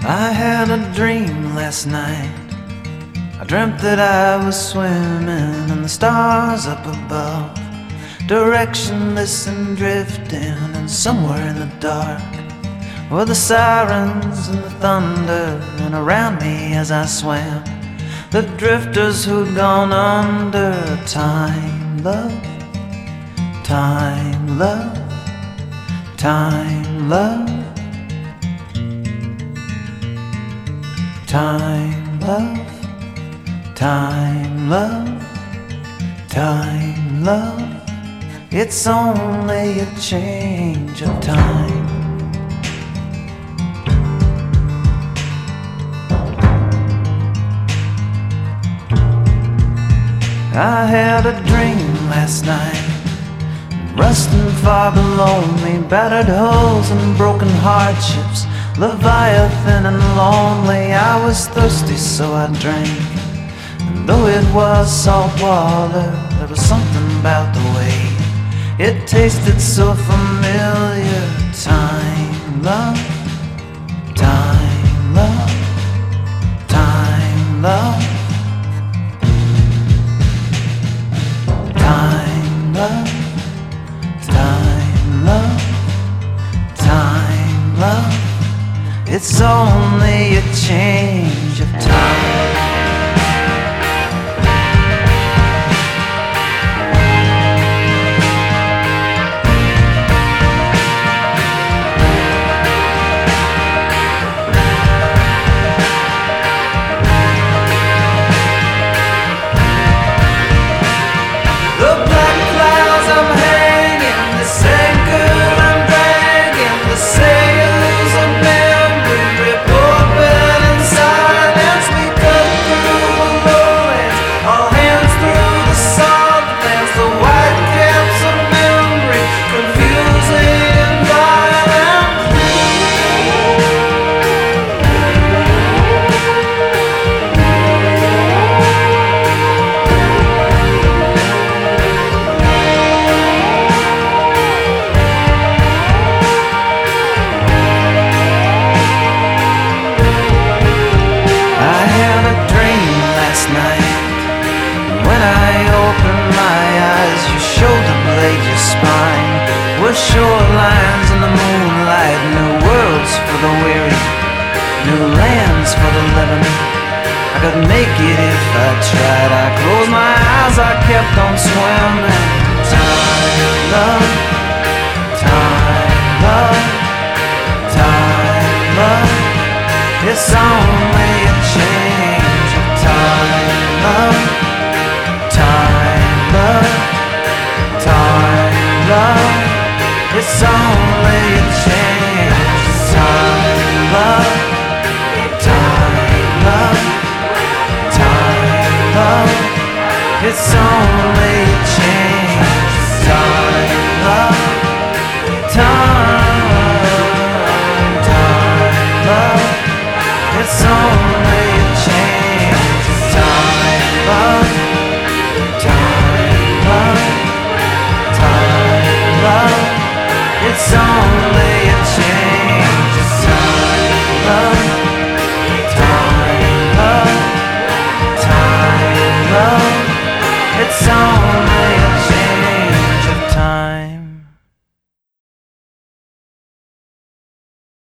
I had a dream last night. I dreamt that I was swimming in the stars up above, directionless and drifting, and somewhere in the dark were the sirens and the thunder, and around me as I swam, the drifters who'd gone under. Time, love, time, love, time, love, time, love, time, love, time, love. It's only a change of time. I had a dream last night, rusting far below me, battered hulls and broken hardships, Leviathan and lonely. I was thirsty, so I drank, and though it was salt water, there was something about the way it tasted so familiar. Time, love, time, love, time, love, time, love, time, love, time, love. It's only a change of time. Shorelines in the moonlight, new worlds for the weary, new lands for the living. I could make it if I tried. I closed my eyes, I kept on swimming. Time, love, time, love, time, love. It's only a change of time, love, time, love, time, love. It's only a change of time, love, time, love, time, love. It's only